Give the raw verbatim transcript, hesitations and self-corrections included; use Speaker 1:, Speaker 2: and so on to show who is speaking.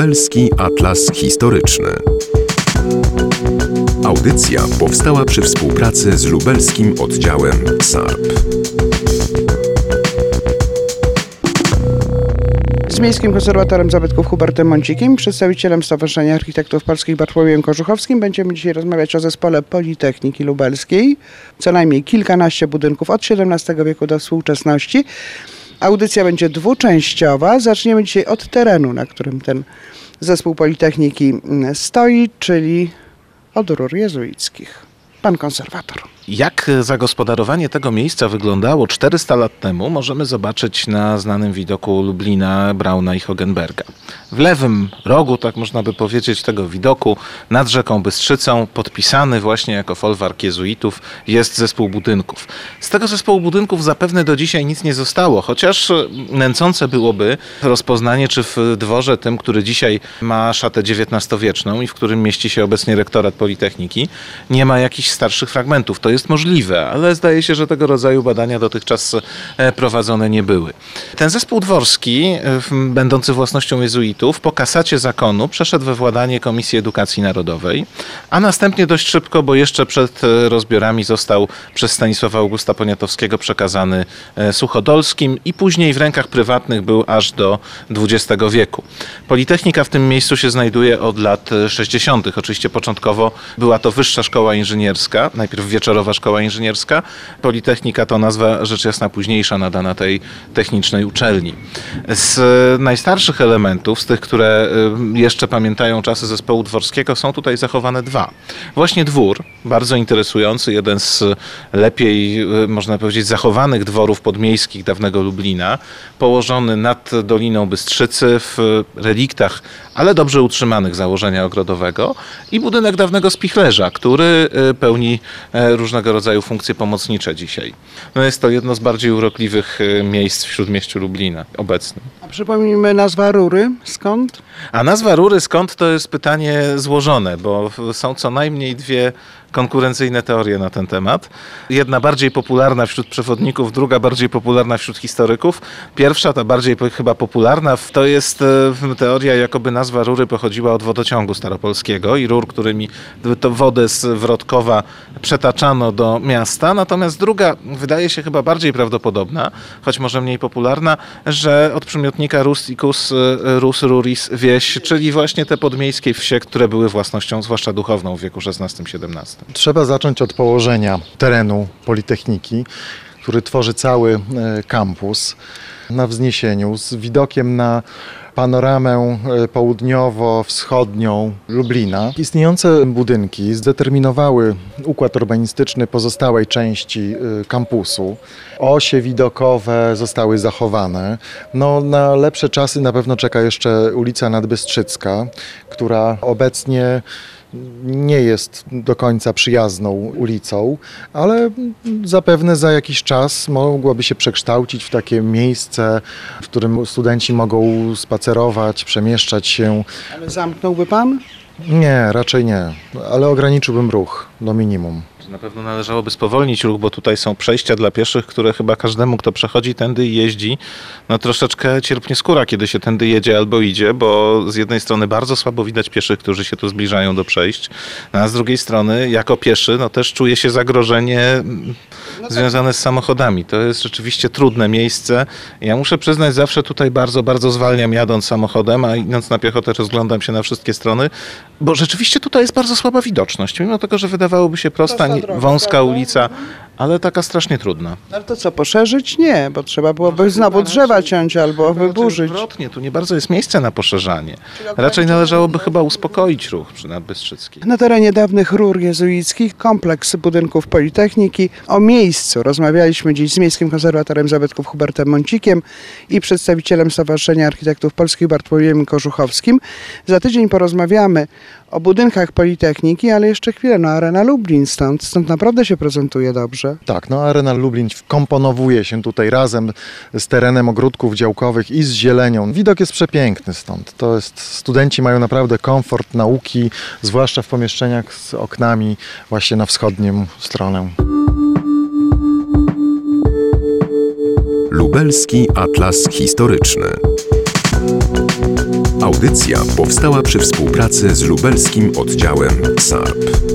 Speaker 1: Lubelski Atlas Historyczny. Audycja powstała przy współpracy z lubelskim oddziałem S A R P.
Speaker 2: Z Miejskim Konserwatorem Zabytków Hubertem Mącikiem, przedstawicielem Stowarzyszenia Architektów Polskich Bartłomiejem Kożuchowskim, będziemy dzisiaj rozmawiać o zespole Politechniki Lubelskiej. Co najmniej kilkanaście budynków od siedemnastego wieku do współczesności. Audycja będzie dwuczęściowa. Zaczniemy dzisiaj od terenu, na którym ten zespół Politechniki stoi, czyli od rur jezuickich. Pan konserwator.
Speaker 3: Jak zagospodarowanie tego miejsca wyglądało czterysta lat temu, możemy zobaczyć na znanym widoku Lublina, Brauna i Hogenberga. W lewym rogu, tak można by powiedzieć, tego widoku nad rzeką Bystrzycą, podpisany właśnie jako folwark jezuitów, jest zespół budynków. Z tego zespołu budynków zapewne do dzisiaj nic nie zostało, chociaż nęcące byłoby rozpoznanie, czy w dworze tym, który dzisiaj ma szatę dziewiętnastowieczną i w którym mieści się obecnie rektorat Politechniki, nie ma jakichś starszych fragmentów. To jest możliwe, ale zdaje się, że tego rodzaju badania dotychczas prowadzone nie były. Ten zespół dworski, będący własnością jezuitów, po kasacie zakonu przeszedł we władanie Komisji Edukacji Narodowej, a następnie dość szybko, bo jeszcze przed rozbiorami został przez Stanisława Augusta Poniatowskiego przekazany Suchodolskim i później w rękach prywatnych był aż do dwudziestego wieku. Politechnika w tym miejscu się znajduje od lat sześćdziesiątych. Oczywiście początkowo była to Wyższa Szkoła Inżynierska, najpierw wieczorowa Szkoła Inżynierska. Politechnika to nazwa rzecz jasna późniejsza nadana tej technicznej uczelni. Z najstarszych elementów, z tych, które jeszcze pamiętają czasy zespołu dworskiego, są tutaj zachowane dwa. Właśnie dwór, bardzo interesujący, jeden z lepiej, można powiedzieć, zachowanych dworów podmiejskich dawnego Lublina, położony nad Doliną Bystrzycy w reliktach, ale dobrze utrzymanych założenia ogrodowego, i budynek dawnego spichlerza, który pełni różnego rodzaju funkcje pomocnicze dzisiaj. No jest to jedno z bardziej urokliwych miejsc w śródmieściu Lublina obecnym.
Speaker 2: A przypomnijmy, nazwa rury skąd?
Speaker 3: A nazwa rury skąd to jest pytanie złożone, bo są co najmniej dwie konkurencyjne teorie na ten temat. Jedna bardziej popularna wśród przewodników, druga bardziej popularna wśród historyków. Pierwsza, ta bardziej chyba popularna, to jest teoria, jakoby nazwa rury pochodziła od wodociągu staropolskiego i rur, którymi to wodę z Wrodkowa przetaczano do miasta. Natomiast druga, wydaje się chyba bardziej prawdopodobna, choć może mniej popularna, że od przymiotnika rusticus, rus ruris, wieś, czyli właśnie te podmiejskie wsie, które były własnością, zwłaszcza duchowną, w wieku szesnastym siedemnastym.
Speaker 4: Trzeba zacząć od położenia terenu Politechniki, który tworzy cały kampus na wzniesieniu z widokiem na panoramę południowo-wschodnią Lublina. Istniejące budynki zdeterminowały układ urbanistyczny pozostałej części kampusu. Osie widokowe zostały zachowane. No, na lepsze czasy na pewno czeka jeszcze ulica Nadbystrzycka, która obecnie nie jest do końca przyjazną ulicą, ale zapewne za jakiś czas mogłaby się przekształcić w takie miejsce, w którym studenci mogą spacerować, przemieszczać się.
Speaker 2: Ale zamknąłby pan?
Speaker 4: Nie, raczej nie, ale ograniczyłbym ruch do minimum.
Speaker 3: Na pewno należałoby spowolnić ruch, bo tutaj są przejścia dla pieszych, które chyba każdemu, kto przechodzi tędy i jeździ, no troszeczkę cierpnie skóra, kiedy się tędy jedzie albo idzie, bo z jednej strony bardzo słabo widać pieszych, którzy się tu zbliżają do przejść, a z drugiej strony jako pieszy, no też czuje się zagrożenie związane z samochodami. To jest rzeczywiście trudne miejsce. Ja muszę przyznać, zawsze tutaj bardzo, bardzo zwalniam jadąc samochodem, a idąc na piechotę rozglądam się na wszystkie strony, bo rzeczywiście tutaj jest bardzo słaba widoczność, mimo tego, że wydawałoby się prosta, droga, wąska prawda? ulica, ale taka strasznie trudna.
Speaker 2: Ale to co, poszerzyć? Nie, bo trzeba byłoby znowu drzewa ciąć albo wyburzyć.
Speaker 3: Odwrotnie, tu nie bardzo jest miejsce na poszerzanie. Raczej należałoby chyba uspokoić ruch przy Nadbystrzyckiej.
Speaker 2: Na terenie dawnych rur jezuickich kompleks budynków Politechniki. O miejscu rozmawialiśmy dziś z Miejskim Konserwatorem Zabytków Hubertem Mącikiem i przedstawicielem Stowarzyszenia Architektów Polskich Bartłomiejem Kożuchowskim. Za tydzień porozmawiamy o budynkach Politechniki, ale jeszcze chwilę, no Arena Lublin stąd, stąd naprawdę się prezentuje dobrze.
Speaker 4: Tak, no Arena Lublin wkomponowuje się tutaj razem z terenem ogródków działkowych i z zielenią. Widok jest przepiękny stąd. To jest, studenci mają naprawdę komfort nauki, zwłaszcza w pomieszczeniach z oknami właśnie na wschodnią stronę.
Speaker 1: Lubelski Atlas Historyczny. Audycja powstała przy współpracy z lubelskim oddziałem S A P.